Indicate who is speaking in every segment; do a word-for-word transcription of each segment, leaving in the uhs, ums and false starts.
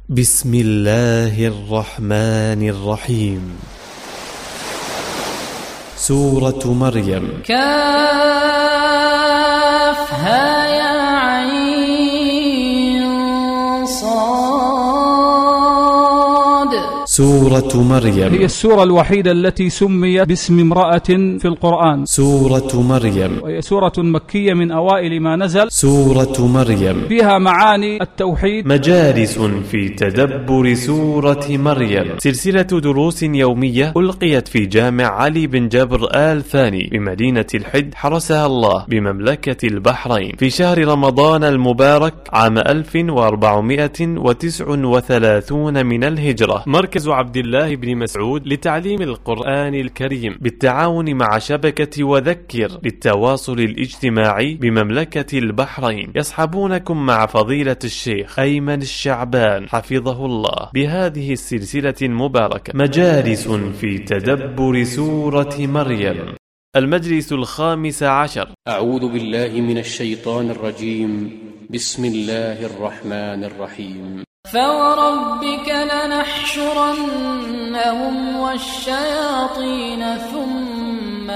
Speaker 1: بسم الله الرحمن الرحيم. سورة مريم.
Speaker 2: كافها يا عين صاد.
Speaker 1: سورة مريم
Speaker 3: هي السورة الوحيدة التي سميت باسم امرأة في القرآن.
Speaker 1: سورة مريم
Speaker 3: وهي سورة مكية من أوائل ما نزل.
Speaker 1: سورة مريم
Speaker 3: فيها معاني التوحيد.
Speaker 1: مجالس في تدبر سورة مريم، سلسلة دروس يومية ألقيت في جامع علي بن جبر آل ثاني بمدينة الحد حرسها الله بمملكة البحرين في شهر رمضان المبارك عام ألف وأربعمائة وتسعة وثلاثين من الهجرة. مركز عبد الله بن مسعود لتعليم القرآن الكريم بالتعاون مع شبكة وذكر للتواصل الاجتماعي بمملكة البحرين يصحبونكم مع فضيلة الشيخ أيمن الشعبان حفظه الله بهذه السلسلة المباركة مجالس في تدبر سورة مريم. المجلس الخامس عشر.
Speaker 4: أعوذ بالله من الشيطان الرجيم. بسم الله الرحمن الرحيم.
Speaker 2: فوربك لنحشرنهم والشياطين ثم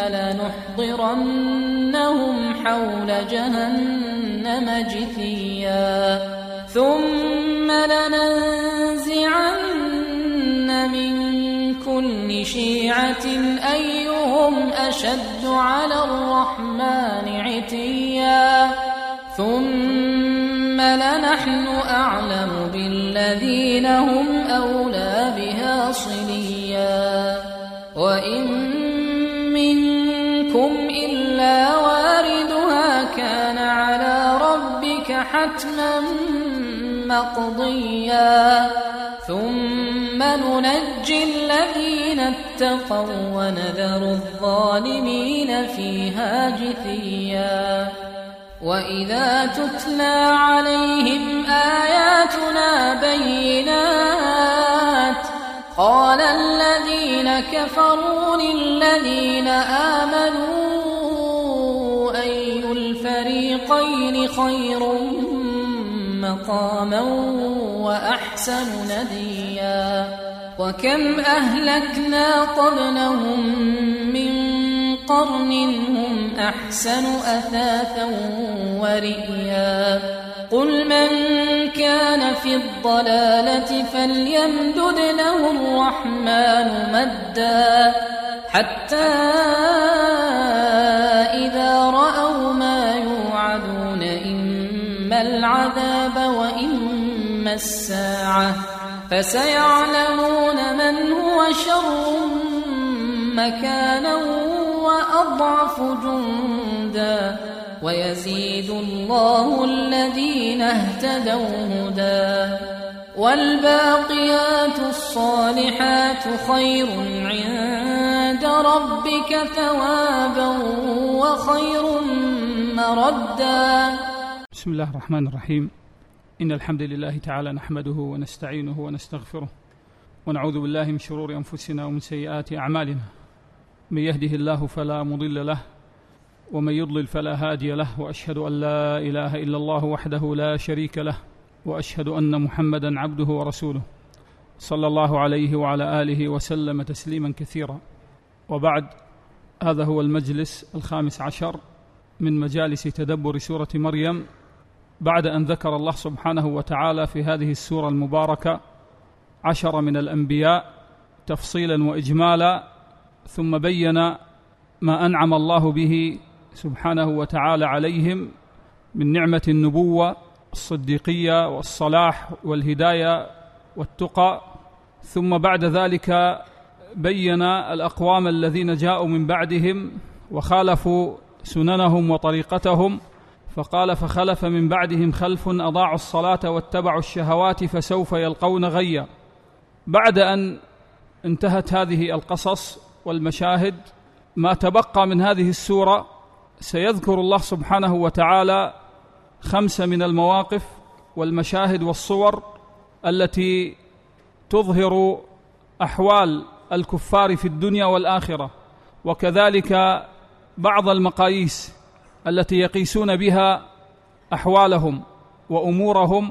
Speaker 2: لنحضرنهم حول جهنم جثيا ثم لننزعن من كل شيعة أيهم أشد على الرحمن عتيا ثم لنحن أعلم بالذين هم أولى بها صليا وإن منكم إلا واردها كان على ربك حتما مقضيا ثم ننجي الذين اتقوا ونذر الظالمين فيها جثيا. وإذا تتلى عليهم آياتنا بينات قال الذين كفروا للذين آمنوا أي الفريقين خير مقاما وأحسن نديا. وكم أهلكنا قبلهم من قرن هم أحسن أثاثا ورئيا. قل من كان في الضلالة فليمدد له الرحمن مدا حتى إذا رأوا ما يوعدون إما العذاب وإما الساعة فسيعلمون من هو شر مكانا وأضعف جندا ويزيد الله الذين اهتدوا هدى. والباقيات الصالحات خير عند ربك ثوابا وخير مردا.
Speaker 3: بسم الله الرحمن الرحيم. إن الحمد لله تعالى نحمده ونستعينه ونستغفره ونعوذ بالله من شرور أنفسنا ومن سيئات أعمالنا. من يهده الله فلا مضل له ومن يضلل فلا هادي له وأشهد أن لا إله إلا الله وحده لا شريك له وأشهد أن محمدا عبده ورسوله صلى الله عليه وعلى آله وسلم تسليما كثيرا. وبعد، هذا هو المجلس الخامس عشر من مجالس تدبر سورة مريم بعد أن ذكر الله سبحانه وتعالى في هذه السورة المباركة عشر من الأنبياء تفصيلا وإجمالا، ثم بين ما أنعم الله به سبحانه وتعالى عليهم من نعمة النبوة الصديقية والصلاح والهداية والتقى. ثم بعد ذلك بين الأقوام الذين جاءوا من بعدهم وخالفوا سننهم وطريقتهم، فقال فخلف من بعدهم خلف أضاعوا الصلاة واتبعوا الشهوات فسوف يلقون غيا. بعد أن انتهت هذه القصص والمشاهد، ما تبقى من هذه السورة سيذكر الله سبحانه وتعالى خمسة من المواقف والمشاهد والصور التي تظهر أحوال الكفار في الدنيا والآخرة، وكذلك بعض المقاييس التي يقيسون بها أحوالهم وأمورهم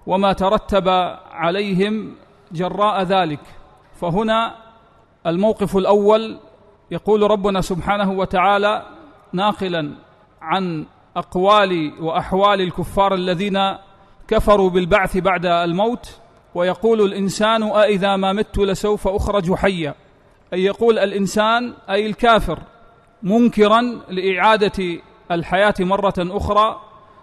Speaker 3: وما ترتب عليهم جراء ذلك. فهنا الموقف الأول يقول ربنا سبحانه وتعالى ناقلا عن أقوال وأحوال الكفار الذين كفروا بالبعث بعد الموت، ويقول الإنسان أإذا ما مت لسوف أخرج حيا، أي يقول الإنسان أي الكافر منكرا لإعادة الحياة مرة أخرى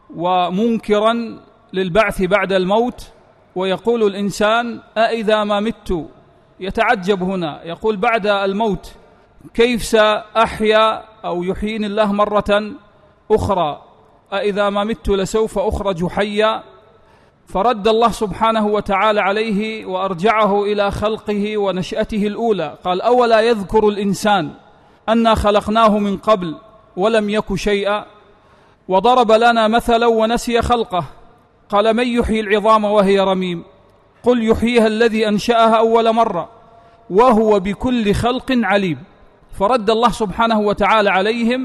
Speaker 3: ومنكرا للبعث بعد الموت، ويقول الإنسان أإذا ما مت، يتعجب هنا يقول بعد الموت كيف سأحيا أو يحييني الله مرة أخرى، أإذا ما مت لسوف أخرج حيا. فرد الله سبحانه وتعالى عليه وأرجعه إلى خلقه ونشأته الأولى، قال أولا يذكر الإنسان أنا خلقناه من قبل ولم يك شيئا، وضرب لنا مثلا ونسي خلقه، قال من يحيي العظام وهي رميم، قل يحييها الذي أنشأها أول مرة وهو بكل خلق عليم. فرد الله سبحانه وتعالى عليهم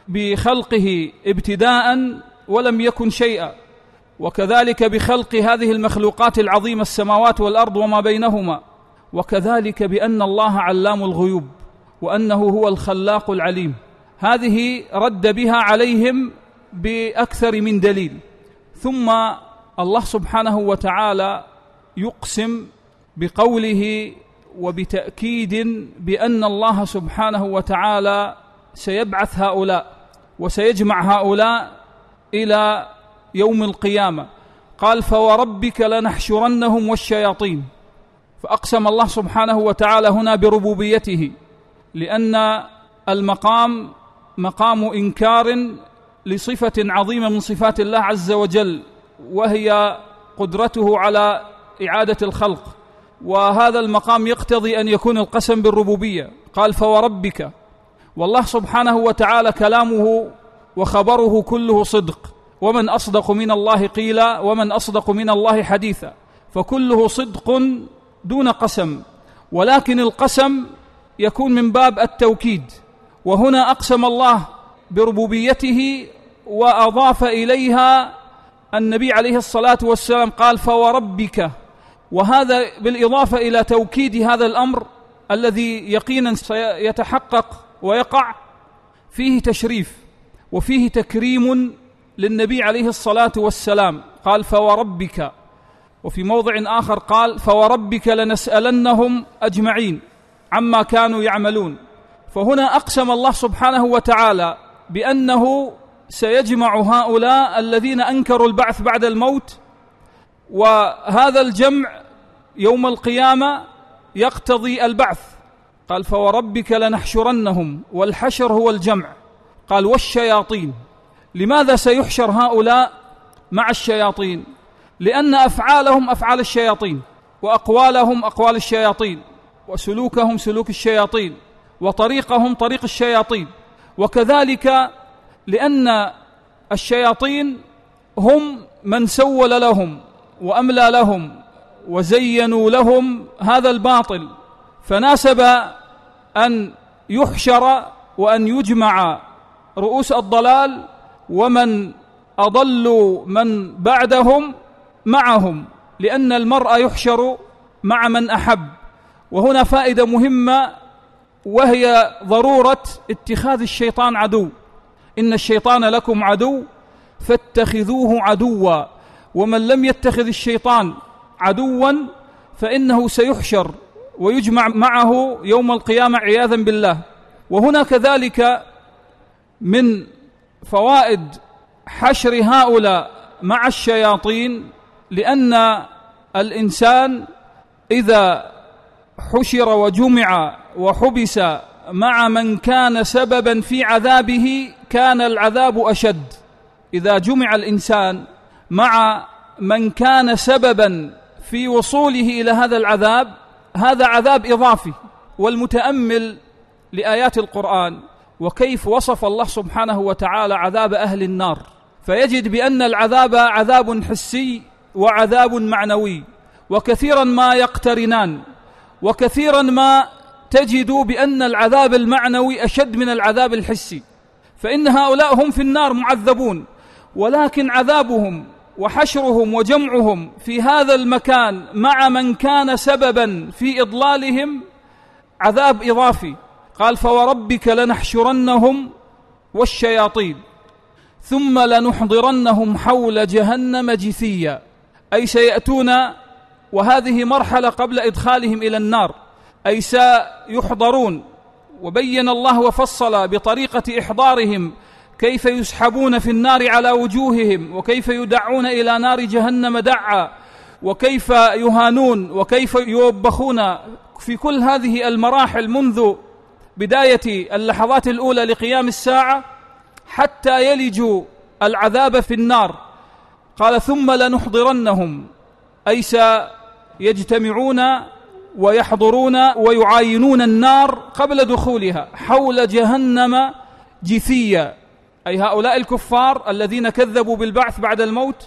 Speaker 3: بخلقه ابتداء ولم يكن شيئا، وكذلك بخلق هذه المخلوقات العظيمة السماوات والأرض وما بينهما، وكذلك بأن الله علام الغيوب وأنه هو الخلاق العليم. هذه رد بها عليهم بأكثر من دليل. ثم الله سبحانه وتعالى يقسم بقوله وبتأكيد بأن الله سبحانه وتعالى سيبعث هؤلاء وسيجمع هؤلاء إلى يوم القيامة. قال فوربك لنحشرنهم والشياطين، فأقسم الله سبحانه وتعالى هنا بربوبيته، لأن المقام مقام إنكار لصفة عظيمة من صفات الله عز وجل، وهي قدرته على إعادة الخلق، وهذا المقام يقتضي أن يكون القسم بالربوبية. قال فوربك، والله سبحانه وتعالى كلامه وخبره كله صدق، ومن أصدق من الله قيلا ومن أصدق من الله حديثا، فكله صدق دون قسم، ولكن القسم يكون من باب التوكيد. وهنا أقسم الله بربوبيته وأضاف إليها النبي عليه الصلاة والسلام قال فوربك، وهذا بالإضافة إلى توكيد هذا الأمر الذي يقينا سيتحقق ويقع، فيه تشريف وفيه تكريم للنبي عليه الصلاة والسلام. قال فوربك، وفي موضع آخر قال فوربك لنسألنهم أجمعين عما كانوا يعملون. فهنا أقسم الله سبحانه وتعالى بأنه سيجمع هؤلاء الذين أنكروا البعث بعد الموت، وهذا الجمع يوم القيامة يقتضي البعث. قال فوربك لنحشرنهم، والحشر هو الجمع. قال والشياطين، لماذا سيحشر هؤلاء مع الشياطين؟ لأن أفعالهم أفعال الشياطين، وأقوالهم أقوال الشياطين، وسلوكهم سلوك الشياطين، وطريقهم طريق الشياطين. وكذلك لأن الشياطين هم من سول لهم وأملى لهم وزينوا لهم هذا الباطل، فناسب أن يحشر وأن يجمع رؤوس الضلال ومن أضلوا من بعدهم معهم، لأن المرء يحشر مع من أحب. وهنا فائدة مهمة، وهي ضرورة اتخاذ الشيطان عدو. إن الشيطان لكم عدو فاتخذوه عدوا، ومن لم يتخذ الشيطان عدوا فإنه سيحشر ويجمع معه يوم القيامة عياذا بالله. وهنا كذلك من فوائد حشر هؤلاء مع الشياطين، لأن الإنسان إذا حشر وجمع وحبس مع من كان سببا في عذابه كان العذاب أشد. إذا جمع الإنسان مع من كان سببا في وصوله إلى هذا العذاب، هذا عذاب إضافي. والمتأمل لآيات القرآن وكيف وصف الله سبحانه وتعالى عذاب أهل النار، فيجد بأن العذاب عذاب حسي وعذاب معنوي، وكثيرا ما يقترنان، وكثيرا ما تجد بأن العذاب المعنوي أشد من العذاب الحسي. فإن هؤلاء هم في النار معذبون، ولكن عذابهم وحشرهم وجمعهم في هذا المكان مع من كان سببا في إضلالهم عذاب إضافي. قال فوربك لنحشرنهم والشياطين ثم لنحضرنهم حول جهنم جثيا، أي سيأتون، وهذه مرحلة قبل إدخالهم إلى النار، أي سيحضرون. وبين الله وفصل بطريقة إحضارهم كيف يسحبون في النار على وجوههم، وكيف يدعون إلى نار جهنم دعا، وكيف يهانون، وكيف يوبخون في كل هذه المراحل منذ بداية اللحظات الأولى لقيام الساعة حتى يلجوا العذاب في النار. قال ثم لنحضرنهم، أي سيجتمعون ويحضرون ويعاينون النار قبل دخولها حول جهنم جثيا، أي هؤلاء الكفار الذين كذبوا بالبعث بعد الموت،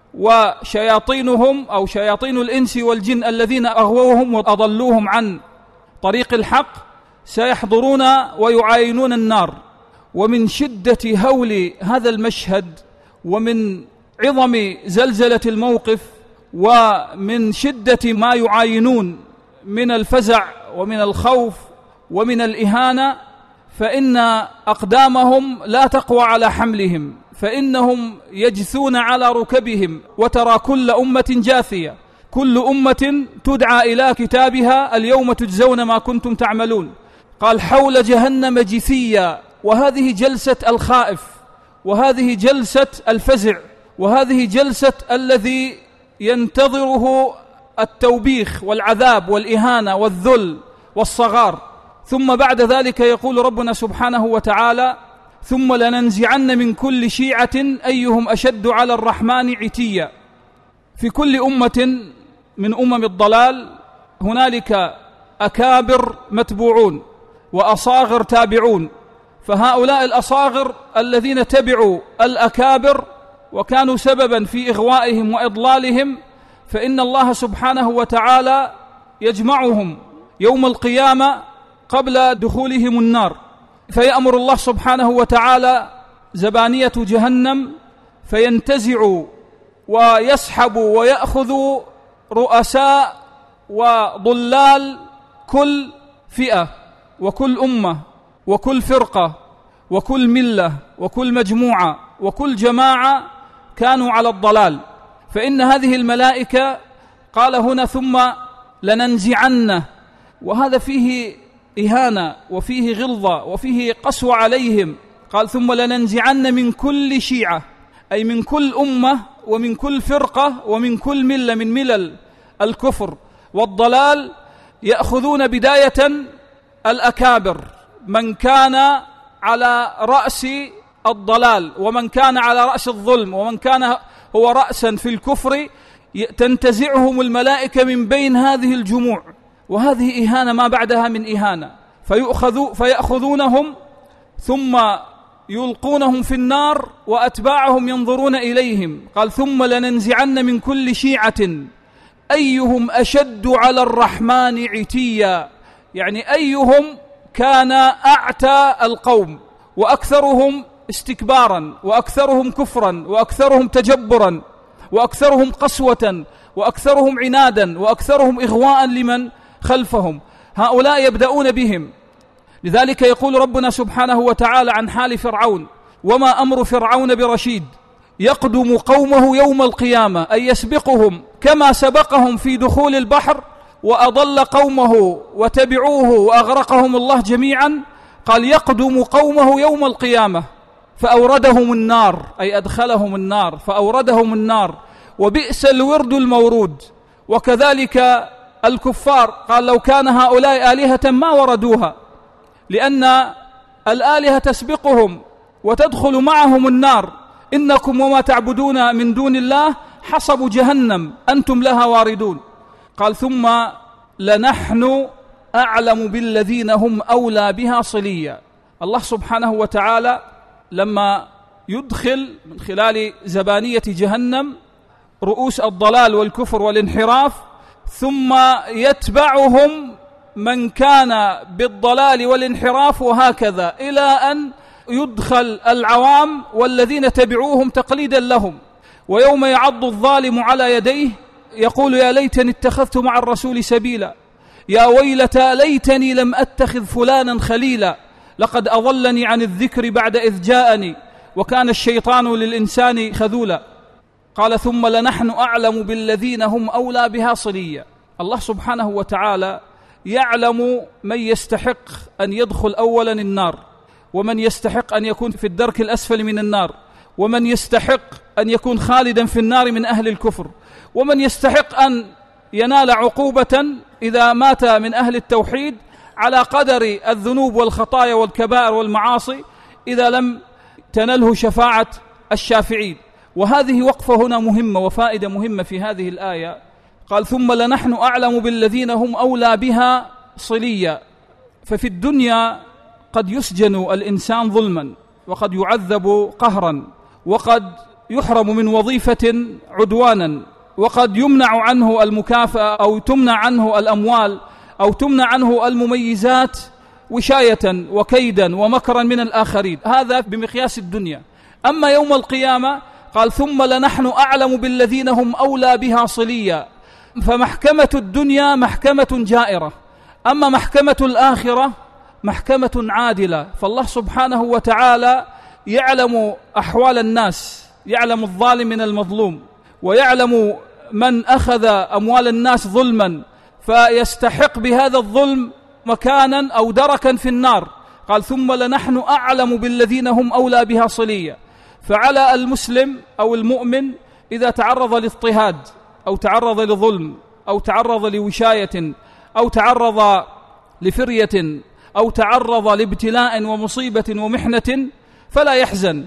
Speaker 3: وشياطينهم أو شياطين الإنس والجن الذين أغووهم وأضلوهم عن طريق الحق سيحضرون ويعاينون النار. ومن شدة هول هذا المشهد ومن عظم زلزلة الموقف ومن شدة ما يعاينون من الفزع ومن الخوف ومن الإهانة، فإن أقدامهم لا تقوى على حملهم، فإنهم يجثون على ركبهم، وترى كل أمة جاثية، كل أمة تدعى إلى كتابها اليوم تجزون ما كنتم تعملون. قال حول جهنم جثيا، وهذه جلسة الخائف، وهذه جلسة الفزع، وهذه جلسة الذي ينتظره التوبيخ والعذاب والإهانة والذل والصغار. ثم بعد ذلك يقول ربنا سبحانه وتعالى ثم لننزعن من كل شيعة أيهم أشد على الرحمن عتيا. في كل أمة من أمم الضلال هنالك أكابر متبوعون وأصاغر تابعون، فهؤلاء الأصاغر الذين تبعوا الأكابر وكانوا سببا في إغوائهم وإضلالهم، فإن الله سبحانه وتعالى يجمعهم يوم القيامة قبل دخولهم النار، فيأمر الله سبحانه وتعالى زبانية جهنم فينتزع ويسحب ويأخذ رؤساء وضلال كل فئة وكل أمة وكل فرقة وكل ملة وكل مجموعة وكل جماعة كانوا على الضلال. فإن هذه الملائكة قال هنا ثم لننزعن، وهذا فيه إهانة وفيه غلظة وفيه قسوة عليهم. قال ثم لننزعن من كل شيعة، أي من كل أمة ومن كل فرقة ومن كل ملة من ملل الكفر والضلال، يأخذون بداية الأكابر، من كان على رأس الضلال ومن كان على رأس الظلم ومن كان هو رأسا في الكفر، تنتزعهم الملائكة من بين هذه الجموع، وهذه إهانة ما بعدها من إهانة، فيأخذوا فيأخذونهم ثم يلقونهم في النار وأتباعهم ينظرون إليهم. قال ثم لننزعن من كل شيعة أيهم أشد على الرحمن عتيا، يعني أيهم كان أعتى القوم وأكثرهم استكبارا وأكثرهم كفرا وأكثرهم تجبرا وأكثرهم قسوة وأكثرهم عنادا وأكثرهم إغواء لمن خلفهم، هؤلاء يبدأون بهم. لذلك يقول ربنا سبحانه وتعالى عن حال فرعون وما أمر فرعون برشيد يقدم قومه يوم القيامة، أي يسبقهم كما سبقهم في دخول البحر وأضل قومه وتبعوه وأغرقهم الله جميعا. قال يقدم قومه يوم القيامة فأوردهم النار، أي أدخلهم النار فأوردهم النار، وبئس الورد المورود. وكذلك الكفار قال لو كان هؤلاء آلهة ما وردوها، لأن الآلهة تسبقهم وتدخل معهم النار، إنكم وما تعبدون من دون الله حصب جهنم أنتم لها واردون. قال ثم لنحن أعلم بالذين هم أولى بها صليا. الله سبحانه وتعالى لما يدخل من خلال زبانية جهنم رؤوس الضلال والكفر والانحراف، ثم يتبعهم من كان بالضلال والانحراف، وهكذا إلى أن يدخل العوام والذين تبعوهم تقليدا لهم. ويوم يعض الظالم على يديه يقول يا ليتني اتخذت مع الرسول سبيلا، يا ويلتى ليتني لم أتخذ فلانا خليلا، لقد أضلني عن الذكر بعد إذ جاءني وكان الشيطان للإنسان خذولا. قال ثم لنحن أعلم بالذين هم أولى بها صليا. الله سبحانه وتعالى يعلم من يستحق أن يدخل أولا النار، ومن يستحق أن يكون في الدرك الأسفل من النار، ومن يستحق أن يكون خالدا في النار من أهل الكفر، ومن يستحق أن ينال عقوبة إذا مات من أهل التوحيد على قدر الذنوب والخطايا والكبائر والمعاصي إذا لم تنله شفاعة الشافعين. وهذه وقفة هنا مهمة وفائدة مهمة في هذه الآية. قال ثم لنحن أعلم بالذين هم أولى بها صليا. ففي الدنيا قد يسجن الإنسان ظلما، وقد يعذب قهرا، وقد يحرم من وظيفة عدوانا، وقد يمنع عنه المكافأة أو تمنع عنه الأموال أو تمنع عنه المميزات وشاية وكيدا ومكرا من الآخرين. هذا بمقياس الدنيا. أما يوم القيامة قال ثم لنحن أعلم بالذين هم أولى بها صليا. فمحكمة الدنيا محكمة جائرة، أما محكمة الآخرة محكمة عادلة. فالله سبحانه وتعالى يعلم أحوال الناس، يعلم الظالم من المظلوم، ويعلم من أخذ أموال الناس ظلما فيستحق بهذا الظلم مكانا أو دركا في النار. قال ثم لنحن أعلم بالذين هم أولى بها صليا. فعلى المسلم أو المؤمن إذا تعرض لاضطهاد أو تعرض لظلم أو تعرض لوشاية أو تعرض لفرية أو تعرض لابتلاء ومصيبة ومحنة فلا يحزن،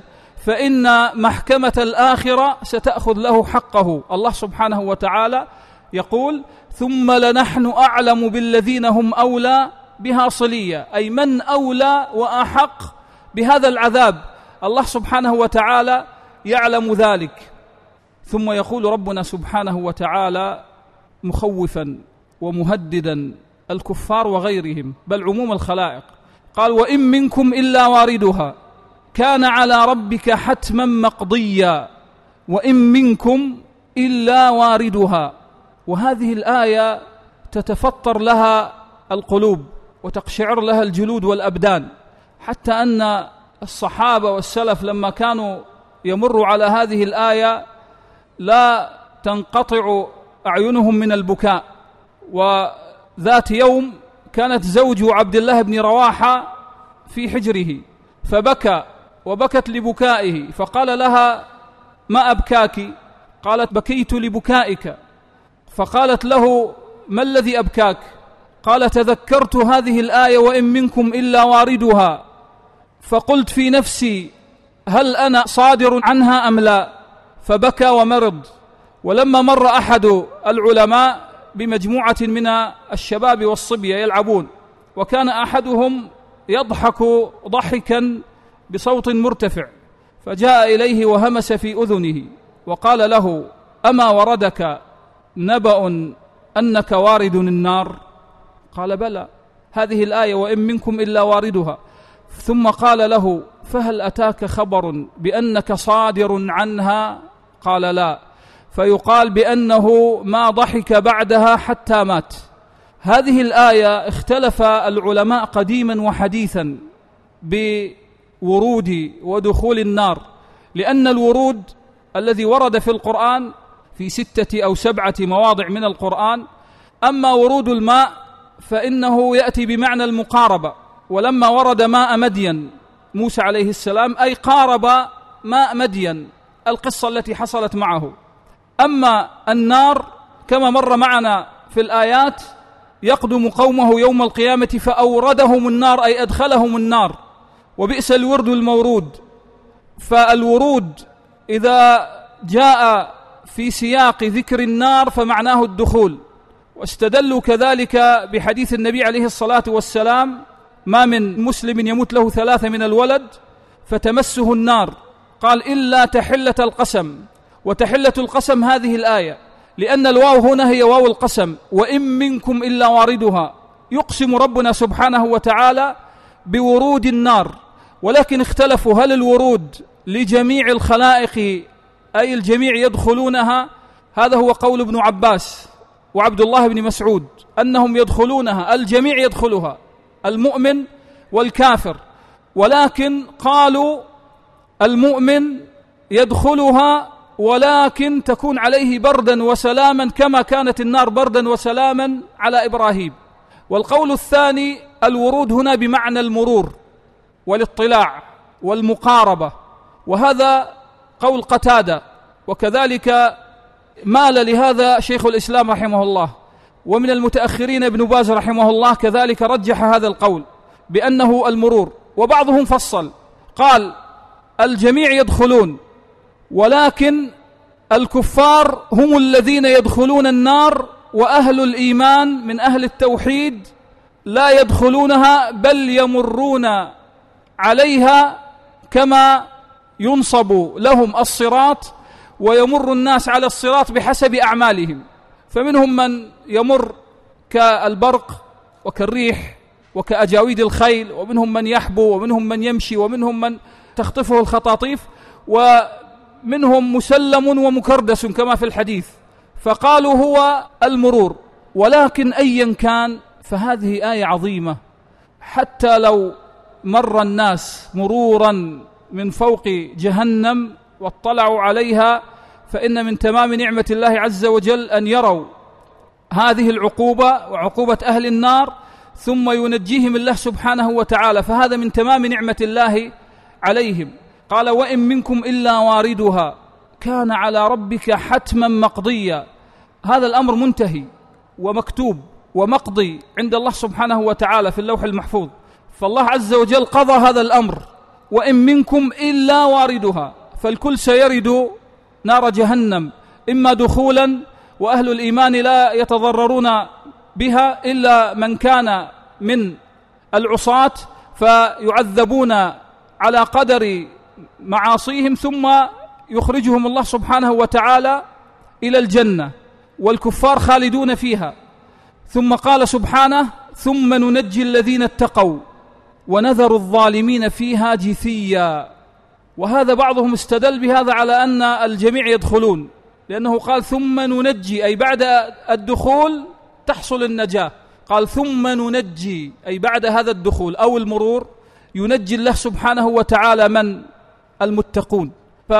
Speaker 3: فإن محكمة الآخرة ستأخذ له حقه. الله سبحانه وتعالى يقول ثم لنحن أعلم بالذين هم أولى بها صليا، أي من أولى وأحق بهذا العذاب. الله سبحانه وتعالى يعلم ذلك. ثم يقول ربنا سبحانه وتعالى مخوفا ومهددا الكفار وغيرهم بل عموم الخلائق، قال وإن منكم إلا واردها كان على ربك حتما مقضيا، وإن منكم إلا واردها. وهذه الآية تتفطر لها القلوب وتقشعر لها الجلود والأبدان، حتى أن الصحابة والسلف لما كانوا يمروا على هذه الآية لا تنقطع أعينهم من البكاء. وذات يوم كانت زوج عبد الله بن رواحة في حجره فبكى وبكت لبكائه، فقال لها ما أبكاك؟ قالت بكيت لبكائك. فقالت له ما الذي أبكاك؟ قال تذكرت هذه الآية وإن منكم إلا واردها، فقلت في نفسي هل أنا صادر عنها أم لا؟ فبكى ومرض. ولما مر أحد العلماء بمجموعة من الشباب والصبية يلعبون، وكان أحدهم يضحك ضحكا بصوت مرتفع، فجاء إليه وهمس في أذنه وقال له أما وردك نبأ أنك وارد النار؟ قال بلى، هذه الآية وإن منكم إلا واردها. ثم قال له فهل أتاك خبر بأنك صادر عنها؟ قال لا. فيقال بأنه ما ضحك بعدها حتى مات. هذه الآية اختلف العلماء قديما وحديثا بورود ودخول النار، لأن الورود الذي ورد في القرآن في ستة أو سبعة مواضع من القرآن. أما ورود الماء فإنه يأتي بمعنى المقاربة، ولما ورد ماء مدين موسى عليه السلام أي قارب ماء مدين، القصة التي حصلت معه. أما النار كما مر معنا في الآيات يقدم قومه يوم القيامة فأوردهم النار أي أدخلهم النار، وبئس الورد المورود. فالورود إذا جاء في سياق ذكر النار فمعناه الدخول. واستدلوا كذلك بحديث النبي عليه الصلاة والسلام ما من مسلم يموت له ثلاثة من الولد فتمسه النار، قال إلا تحلة القسم. وتحلة القسم هذه الآية، لأن الواو هنا هي واو القسم، وإن منكم إلا واردها. يقسم ربنا سبحانه وتعالى بورود النار، ولكن اختلفوا هل الورود لجميع الخلائق أي الجميع يدخلونها، هذا هو قول ابن عباس وعبد الله بن مسعود أنهم يدخلونها، الجميع يدخلها، المؤمن والكافر، ولكن قالوا المؤمن يدخلها ولكن تكون عليه بردا وسلاما كما كانت النار بردا وسلاما على إبراهيم. والقول الثاني الورود هنا بمعنى المرور والاطلاع والمقاربة، وهذا قول قتادة، وكذلك مال لهذا شيخ الإسلام رحمه الله، ومن المتأخرين ابن باز رحمه الله كذلك رجح هذا القول بأنه المرور. وبعضهم فصل قال الجميع يدخلون، ولكن الكفار هم الذين يدخلون النار، وأهل الإيمان من أهل التوحيد لا يدخلونها بل يمرون عليها كما ينصب لهم الصراط ويمر الناس على الصراط بحسب أعمالهم، فمنهم من يمر كالبرق وكالريح وكأجاويد الخيل، ومنهم من يحبو، ومنهم من يمشي، ومنهم من تخطفه الخطاطيف، ومنهم مسلم ومكردس كما في الحديث، فقالوا هو المرور. ولكن أيا كان فهذه آية عظيمة، حتى لو مر الناس مرورا من فوق جهنم واطلعوا عليها، فإن من تمام نعمة الله عز وجل أن يروا هذه العقوبة وعقوبة أهل النار ثم ينجيهم الله سبحانه وتعالى، فهذا من تمام نعمة الله عليهم. قال وإن منكم إلا واردها كان على ربك حتما مقضيا، هذا الأمر منتهي ومكتوب ومقضي عند الله سبحانه وتعالى في اللوح المحفوظ، فالله عز وجل قضى هذا الأمر، وإن منكم إلا واردها، فالكل سيرد نار جهنم إما دخولا، وأهل الإيمان لا يتضررون بها إلا من كان من العصاة فيعذبون على قدر معاصيهم، ثم يخرجهم الله سبحانه وتعالى إلى الجنة، والكفار خالدون فيها. ثم قال سبحانه ثم ننجي الذين اتقوا ونذر الظالمين فيها جثيا، وهذا بعضهم استدل بهذا على أن الجميع يدخلون، لأنه قال ثم ننجي أي بعد الدخول تحصل النجاة، قال ثم ننجي أي بعد هذا الدخول أو المرور ينجي الله سبحانه وتعالى من المتقون.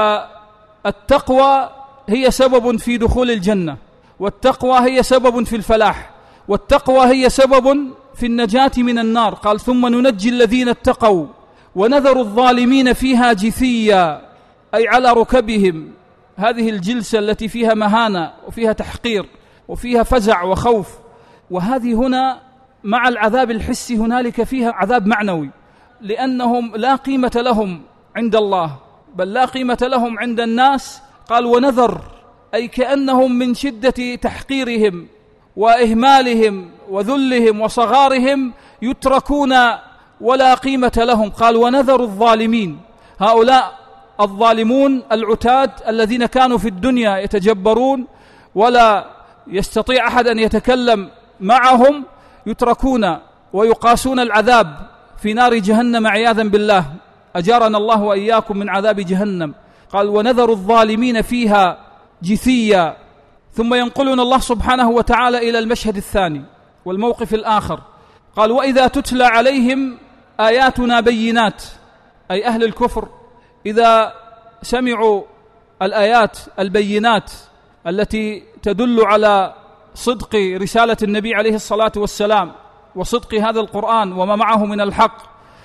Speaker 3: فالتقوى هي سبب في دخول الجنة، والتقوى هي سبب في الفلاح، والتقوى هي سبب في النجاة من النار. قال ثم ننجي الذين اتقوا ونذر الظالمين فيها جثيا أي على ركبهم، هذه الجلسة التي فيها مهانة وفيها تحقير وفيها فزع وخوف، وهذه هنا مع العذاب الحسي هنالك فيها عذاب معنوي، لأنهم لا قيمة لهم عند الله بل لا قيمة لهم عند الناس. قال ونذر أي كأنهم من شدة تحقيرهم وإهمالهم وذلهم وصغارهم يتركون ولا قيمة لهم. قال ونذر الظالمين، هؤلاء الظالمون العتاد الذين كانوا في الدنيا يتجبرون ولا يستطيع أحد أن يتكلم معهم، يتركون ويقاسون العذاب في نار جهنم عياذا بالله، أجارنا الله وإياكم من عذاب جهنم. قال ونذر الظالمين فيها جثيا. ثم ينقلنا الله سبحانه وتعالى إلى المشهد الثاني والموقف الآخر. قال وإذا تتلى عليهم آياتنا بينات، أي أهل الكفر إذا سمعوا الآيات البينات التي تدل على صدق رسالة النبي عليه الصلاة والسلام وصدق هذا القرآن وما معه من الحق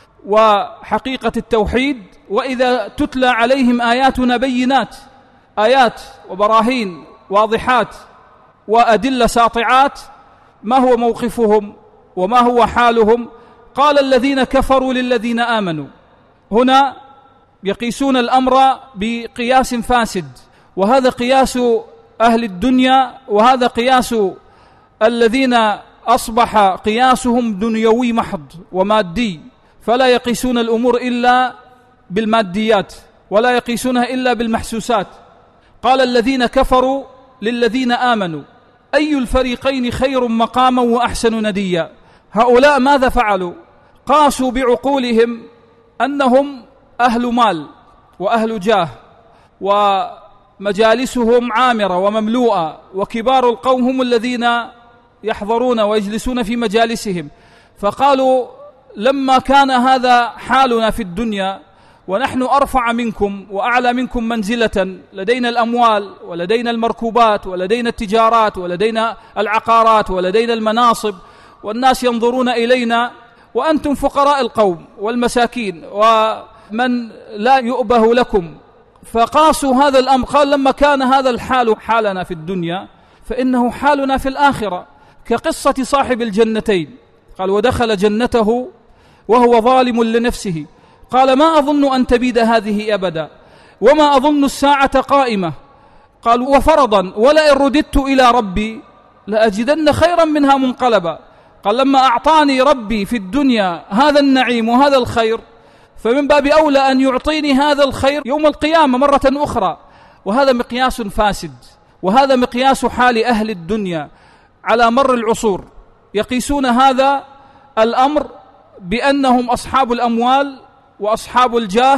Speaker 3: وحقيقة التوحيد، وإذا تتلى عليهم آياتنا بينات، آيات وبراهين واضحات وأدلة ساطعات، ما هو موقفهم وما هو حالهم؟ قال الذين كفروا للذين آمنوا. هنا يقيسون الأمر بقياس فاسد، وهذا قياس أهل الدنيا، وهذا قياس الذين أصبح قياسهم دنيوي محض ومادي، فلا يقيسون الأمور إلا بالماديات ولا يقيسونها إلا بالمحسوسات. قال الذين كفروا للذين آمنوا أي الفريقين خير مقاما وأحسن نديا. هؤلاء ماذا فعلوا؟ قاسوا بعقولهم أنهم أهل مال وأهل جاه ومال مجالسهم عامرة ومملوءة، وكبار القوم هم الذين يحضرون ويجلسون في مجالسهم. فقالوا لما كان هذا حالنا في الدنيا ونحن أرفع منكم وأعلى منكم منزلة، لدينا الأموال ولدينا المركوبات ولدينا التجارات ولدينا العقارات ولدينا المناصب، والناس ينظرون إلينا وأنتم فقراء القوم والمساكين ومن لا يؤبه لكم. فقاسوا هذا الأمر، قال لما كان هذا الحال حالنا في الدنيا فإنه حالنا في الآخرة، كقصة صاحب الجنتين. قال ودخل جنته وهو ظالم لنفسه، قال ما أظن أن تبيد هذه أبدا، وما أظن الساعة قائمة. قال وفرضا ولئن رددت إلى ربي لأجدن خيرا منها منقلبا. قال لما أعطاني ربي في الدنيا هذا النعيم وهذا الخير، فمن باب أولى أن يعطيني هذا الخير يوم القيامة مرة أخرى. وهذا مقياس فاسد، وهذا مقياس حال أهل الدنيا على مر العصور. يقيسون هذا الأمر بأنهم أصحاب الأموال وأصحاب الجاه،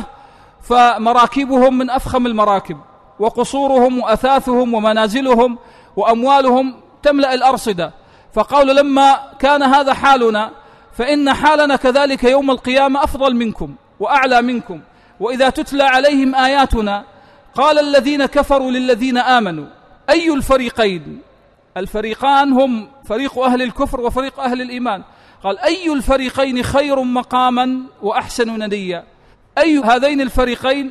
Speaker 3: فمراكبهم من أفخم المراكب، وقصورهم وأثاثهم ومنازلهم وأموالهم تملأ الأرصدة. فقالوا لما كان هذا حالنا فإن حالنا كذلك يوم القيامة أفضل منكم وأعلى منكم. وإذا تتلى عليهم آياتنا قال الذين كفروا للذين آمنوا أي الفريقين، الفريقان هم فريق أهل الكفر وفريق أهل الإيمان، قال أي الفريقين خير مقاما وأحسن نديا. أي هذين الفريقين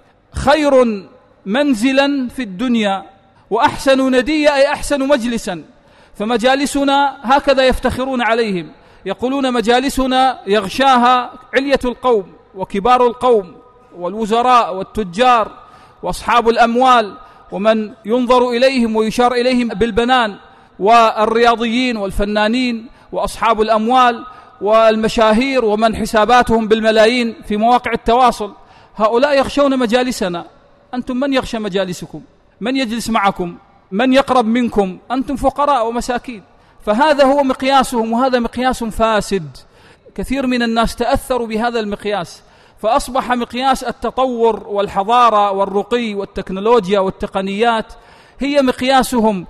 Speaker 3: خير منزلا في الدنيا وأحسن نديا أي أحسن مجلسا. فمجالسنا هكذا يفتخرون عليهم، يقولون مجالسنا يغشاها علية القوم وكبار القوم والوزراء والتجار وأصحاب الأموال ومن ينظر إليهم ويشار إليهم بالبنان، والرياضيين والفنانين وأصحاب الأموال والمشاهير ومن حساباتهم بالملايين في مواقع التواصل. هؤلاء يخشون مجالسنا. أنتم من يخشى مجالسكم؟ من يجلس معكم؟ من يقرب منكم؟ أنتم فقراء ومساكين. فهذا هو مقياسهم، وهذا مقياس فاسد. كثير من الناس تأثروا بهذا المقياس، فأصبح مقياس التطور والحضارة والرقي والتكنولوجيا والتقنيات هي مقياسهم،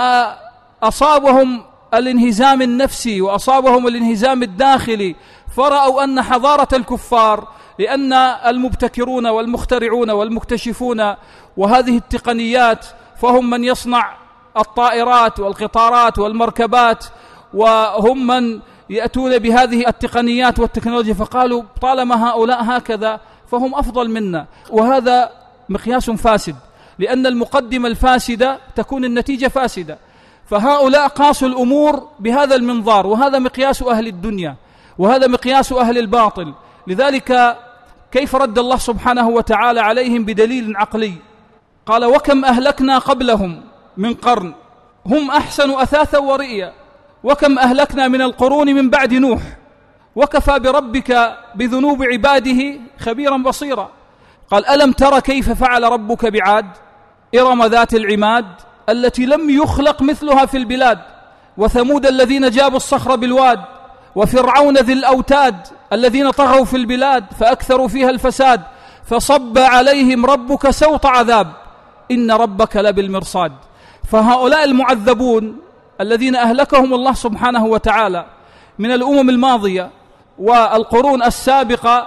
Speaker 3: فأصابهم الانهزام النفسي وأصابهم الانهزام الداخلي، فرأوا أن حضارة الكفار، لأن المبتكرون والمخترعون والمكتشفون وهذه التقنيات فهم من يصنع الطائرات والقطارات والمركبات، وهم من يأتون بهذه التقنيات والتكنولوجيا، فقالوا طالما هؤلاء هكذا فهم أفضل منا. وهذا مقياس فاسد، لأن المقدمة الفاسدة تكون النتيجة فاسدة. فهؤلاء قاسوا الأمور بهذا المنظار، وهذا مقياس أهل الدنيا، وهذا مقياس أهل الباطل. لذلك كيف رد الله سبحانه وتعالى عليهم بدليل عقلي؟ قال وكم أهلكنا قبلهم من قرن هم أحسن أثاثا ورئيا، وكم أهلكنا من القرون من بعد نوح، وكفى بربك بذنوب عباده خبيرا بصيرا. قال ألم تر كيف فعل ربك بعاد إرم ذات العماد التي لم يخلق مثلها في البلاد، وثمود الذين جابوا الصخر بالواد، وفرعون ذي الأوتاد الذين طغوا في البلاد فأكثروا فيها الفساد، فصب عليهم ربك سوط عذاب إن ربك لبالمرصاد. فهؤلاء المعذبون الذين أهلكهم الله سبحانه وتعالى من الأمم الماضية والقرون السابقة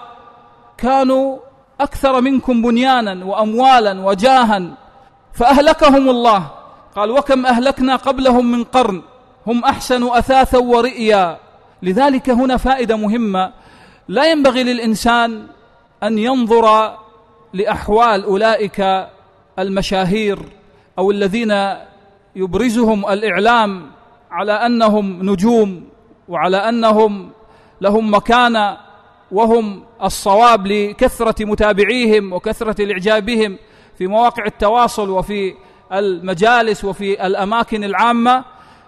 Speaker 3: كانوا أكثر منكم بنيانا وأموالا وجاها، فأهلكهم الله. قال وكم أهلكنا قبلهم من قرن هم أحسن أثاثا ورئيا. لذلك هنا فائدة مهمة، لا ينبغي للإنسان أن ينظر لأحوال أولئك المشاهير أو الذين يبرزهم الإعلام على أنهم نجوم وعلى أنهم لهم مكانة وهم الصواب لكثرة متابعيهم وكثرة الإعجاب بهم في مواقع التواصل وفي المجالس وفي الأماكن العامة،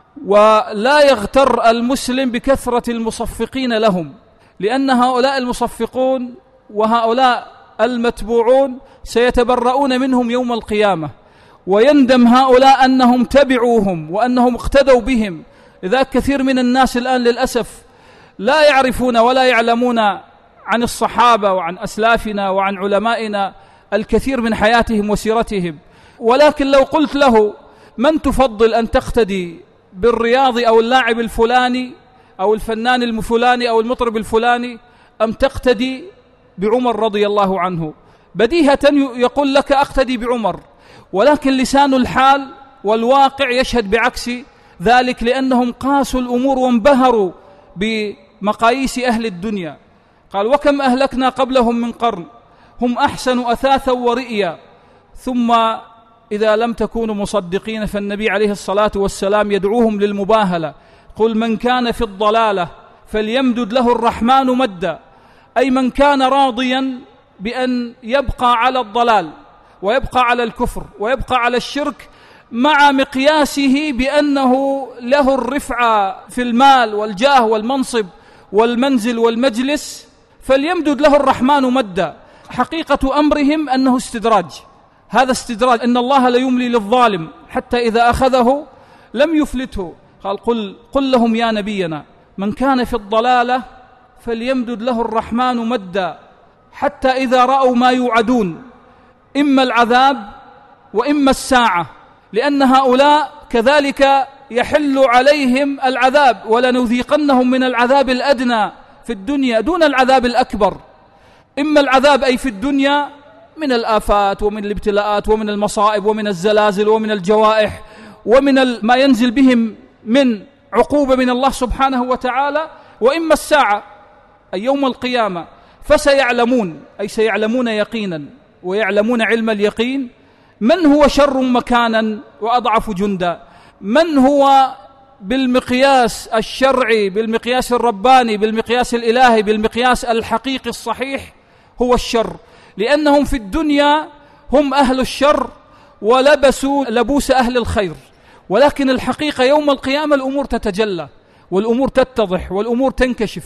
Speaker 3: ولا يغتر المسلم بكثرة المصفقين لهم، لأن هؤلاء المصفقون وهؤلاء المتبوعون سيتبرؤون منهم يوم القيامة، ويندم هؤلاء أنهم تبعوهم وأنهم اقتدوا بهم. إذا كثير من الناس الآن للأسف لا يعرفون ولا يعلمون عن الصحابة وعن أسلافنا وعن علمائنا الكثير من حياتهم وسيرتهم، ولكن لو قلت له من تفضل أن تقتدي بالرياضي أو اللاعب الفلاني أو الفنان الفلاني أو المطرب الفلاني أم تقتدي بعمر رضي الله عنه، بديهة يقول لك أقتدي بعمر، ولكن لسان الحال والواقع يشهد بعكس ذلك، لأنهم قاسوا الأمور وانبهروا بمقاييس أهل الدنيا. قال وكم أهلكنا قبلهم من قرن هم أحسن أثاثا ورئيا. ثم إذا لم تكونوا مصدقين فالنبي عليه الصلاة والسلام يدعوهم للمباهلة، قل من كان في الضلالة فليمدد له الرحمن مدا، أي من كان راضيا بأن يبقى على الضلال ويبقى على الكفر ويبقى على الشرك مع مقياسه بأنه له الرفعة في المال والجاه والمنصب والمنزل والمجلس، فليمدد له الرحمن مدا. حقيقة أمرهم أنه استدراج، هذا استدراج، أن الله لا يملي للظالم حتى إذا أخذه لم يفلته. قال قل, قل لهم يا نبينا من كان في الضلالة فليمدد له الرحمن مدا حتى إذا رأوا ما يوعدون إما العذاب وإما الساعة، لأن هؤلاء كذلك يحل عليهم العذاب، ولنذيقنهم من العذاب الأدنى في الدنيا دون العذاب الأكبر. إما العذاب أي في الدنيا من الآفات ومن الابتلاءات ومن المصائب ومن الزلازل ومن الجوائح ومن ما ينزل بهم من عقوبة من الله سبحانه وتعالى، وإما الساعة أي يوم القيامة، فسيعلمون أي سيعلمون يقينا ويعلمون علم اليقين من هو شر مكانا وأضعف جندا، من هو بالمقياس الشرعي بالمقياس الرباني بالمقياس الإلهي بالمقياس الحقيقي الصحيح هو الشر، لأنهم في الدنيا هم أهل الشر ولبسوا لبوس أهل الخير، ولكن الحقيقة يوم القيامة الأمور تتجلى والأمور تتضح والأمور تنكشف.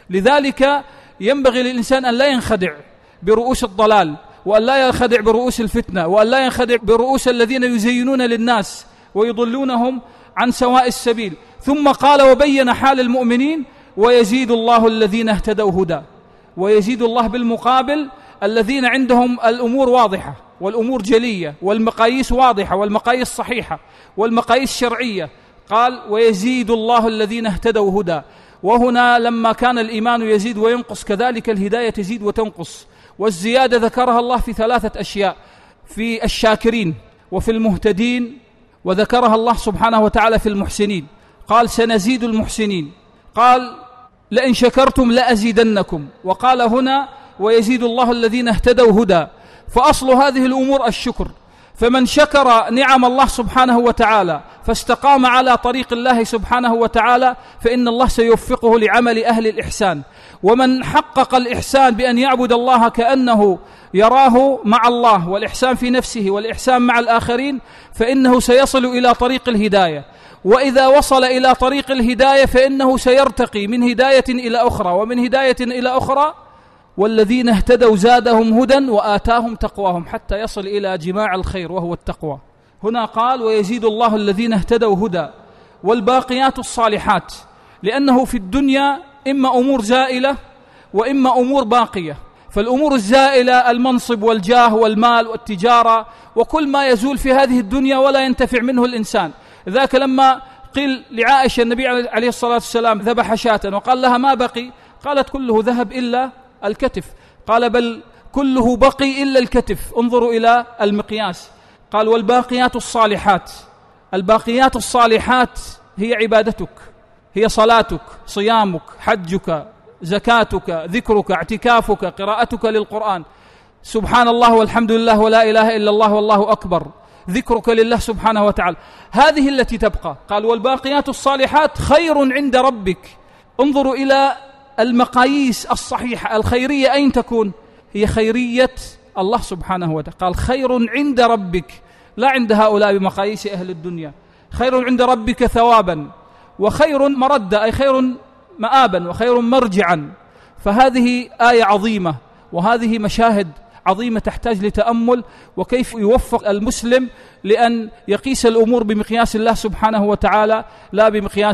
Speaker 3: لذلك ينبغي للإنسان أن لا ينخدع برؤوس الضلال، وأن لا ينخدع برؤوس الفتنة، وأن لا ينخدع برؤوس الذين يزينون للناس ويضلونهم عن سواء السبيل. ثم قال وبين حال المؤمنين ويزيد الله الذين اهتدوا هدى، ويزيد الله بالمقابل الذين عندهم الأمور واضحة والأمور جلية والمقاييس واضحة والمقاييس صحيحة والمقاييس شرعية، قال ويزيد الله الذين اهتدوا هدى. وهنا لما كان الإيمان يزيد وينقص كذلك الهداية تزيد وتنقص، والزيادة ذكرها الله في ثلاثة أشياء، في الشاكرين وفي المهتدين، وذكرها الله سبحانه وتعالى في المحسنين، قال سنزيد المحسنين، قال لئن شكرتم لأزيدنكم، وقال هنا ويزيد الله الذين اهتدوا هدى. فأصل هذه الأمور الشكر، فمن شكر نعم الله سبحانه وتعالى فاستقام على طريق الله سبحانه وتعالى فإن الله سيوفقه لعمل أهل الإحسان. ومن حقق الإحسان بأن يعبد الله كأنه يراه مع الله، والإحسان في نفسه والإحسان مع الآخرين، فإنه سيصل إلى طريق الهداية. وإذا وصل إلى طريق الهداية فإنه سيرتقي من هداية إلى أخرى ومن هداية إلى أخرى، والذين اهتدوا زادهم هدى وآتاهم تقواهم، حتى يصل إلى جماع الخير وهو التقوى. هنا قال ويزيد الله الذين اهتدوا هدى. والباقيات الصالحات، لأنه في الدنيا إما أمور زائلة وإما أمور باقية. فالأمور الزائلة المنصب والجاه والمال والتجارة وكل ما يزول في هذه الدنيا ولا ينتفع منه الإنسان. ذاك لما قيل لعائشة النبي عليه الصلاة والسلام ذبح شاة وقال لها ما بقي، قالت كله ذهب إلا الكتف، قال بل كله بقي إلا الكتف، انظروا إلى المقياس. قال والباقيات الصالحات، الباقيات الصالحات هي عبادتك، هي صلاتك، صيامك، حجك، زكاتك، ذكرك، اعتكافك، قراءتك للقرآن، سبحان الله والحمد لله ولا إله إلا الله والله أكبر، ذكرك لله سبحانه وتعالى، هذه التي تبقى. قال والباقيات الصالحات خير عند ربك. انظروا إلى المقاييس الصحيحة الخيرية أين تكون؟ هي خيرية الله سبحانه وتعالى. قال خير عند ربك، لا عند هؤلاء بمقاييس أهل الدنيا. خير عند ربك ثوابا وخير مردا، أي خير مآبا وخير مرجعا. فهذه آية عظيمة وهذه مشاهد عظيمة تحتاج لتأمل، وكيف يوفق المسلم لأن يقيس الأمور بمقياس الله سبحانه وتعالى لا بمقياس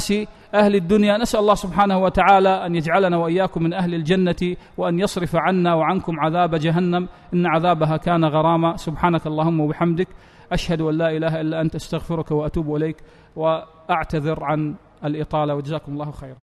Speaker 3: أهل الدنيا. نسأل الله سبحانه وتعالى أن يجعلنا وإياكم من أهل الجنة، وأن يصرف عنا وعنكم عذاب جهنم، إن عذابها كان غراما. سبحانك اللهم وبحمدك، أشهد أن لا إله إلا أنت، أستغفرك وأتوب إليك، وأعتذر عن الإطالة، وجزاكم الله خيرا.